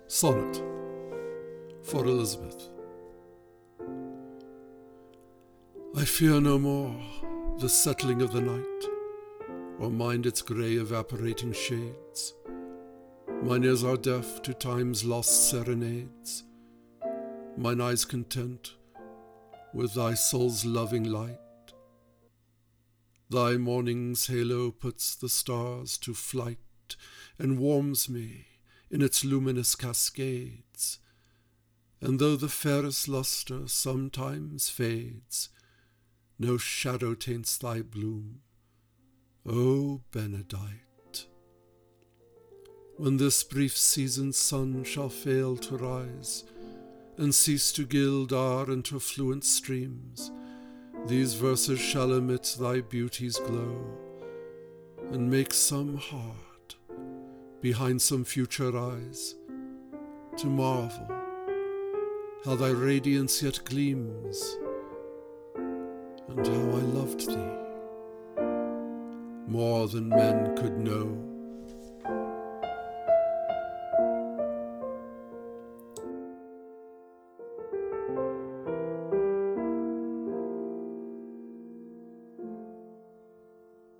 Sonnet for Elizabeth. I fear no more the settling of the night, or mind its grey evaporating shades. Mine ears are deaf to time's lost serenades, mine eyes content with thy soul's loving light. Thy morning's halo puts the stars to flight, and warms me in its luminous cascades. And though the fairest lustre sometimes fades, no shadow taints thy bloom, O Benedight. When this brief season's sun shall fail to rise, and cease to gild our interfluent streams, these verses shall emit thy beauty's glow, and make some heart, behind some future eyes, to marvel how thy radiance yet gleams, and how I loved thee more than men could know.